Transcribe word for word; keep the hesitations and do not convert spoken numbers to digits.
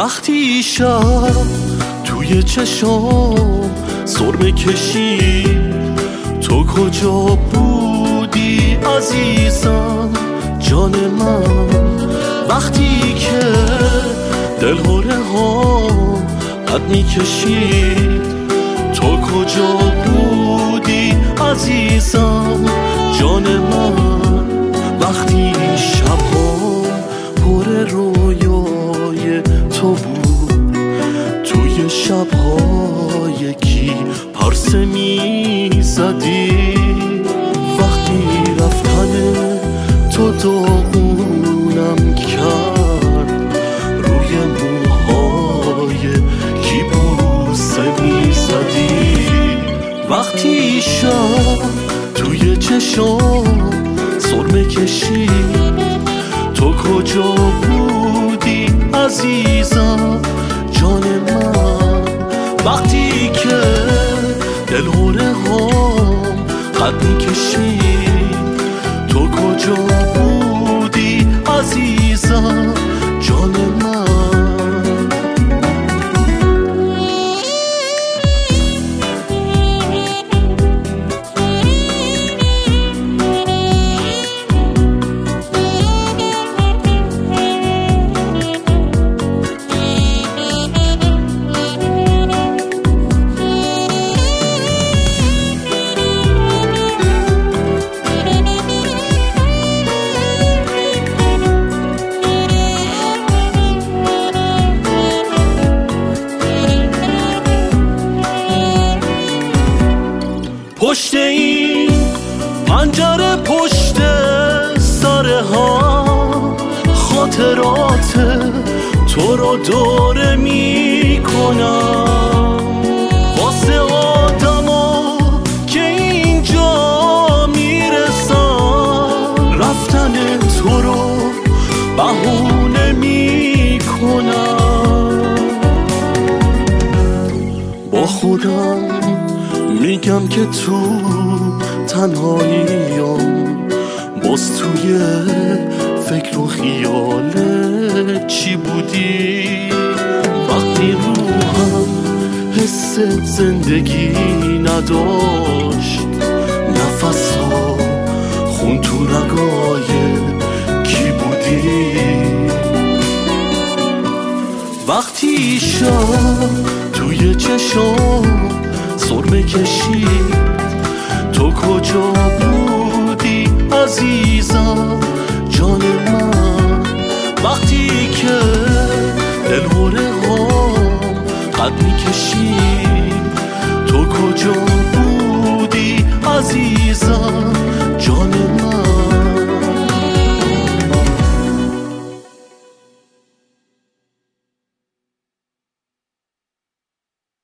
وقتی شب توی چشام سرمه کشید، تو کجا بودی عزیزم جان من؟ وقتی که دلهره ها قد می کشید، تو کجا بودی عزیزم جان من؟ وقتی شبها پر رویای تو بود، توی شبها یکی پرسه می زدی، وقتی رفتن تو داغونم کرد، روی موهای کی بوسه می زدی. وقتی شب توی چشام سرمه کشید، تو کجا بودی عزیزم جان من؟ وقتی که دلهره هام قد می کشید، تو کجا بودی عزیزم جان من؟ پشت این پنجره، پشت سرها، خاطرات تو رو دوره می کنم، واسه آدما که اینجا میرسن، رفتن تو رو بهونه می کنم. با خودم میگم که تو تنهاییم، باز توی فکر و خیال چی بودی؟ وقتی روحم حس زندگی نداشت، نفسا خون تو رگای کی بودی؟ وقتی شب توی چشام سرمه کشید، تو کجا بودی عزیزم جان من؟ وقتی که دلهره هام قد می کشید، تو کجا